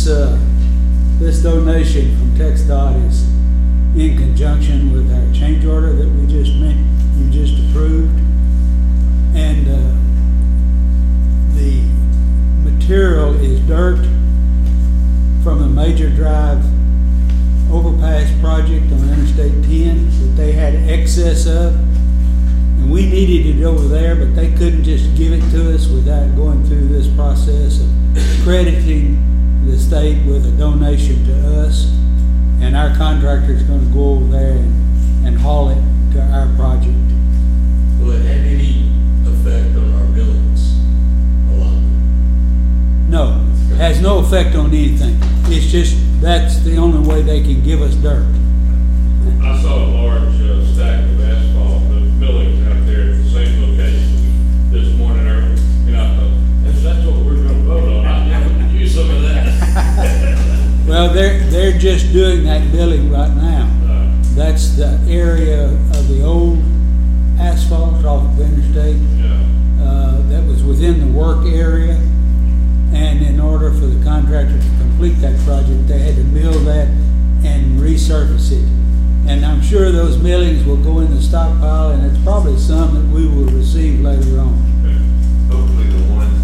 this donation from TxDOT is in conjunction with our change order that you just approved, and the material is dirt from the Major Drive overpass project on Interstate 10 that they had excess of, and we needed it over there, but they couldn't just give it to us without going through this process of crediting the state with a donation to us, and our contractor is going to go over there and haul it to our project. Will it have any effect on our billings? No, it has no effect on anything. It's just that's the only way they can give us dirt. I saw a large stack of asphalt, the millings out there at the same location this morning early, and I thought, that's what we're going to vote on. I use some of that. Well, they're just doing that billing right now. That's the area of the old asphalt off of Interstate. That was within the work area, and in order for the contractor to complete that project, they had to mill that and resurface it. And I'm sure those millings will go in the stockpile, and it's probably some that we will receive later on. Hopefully the one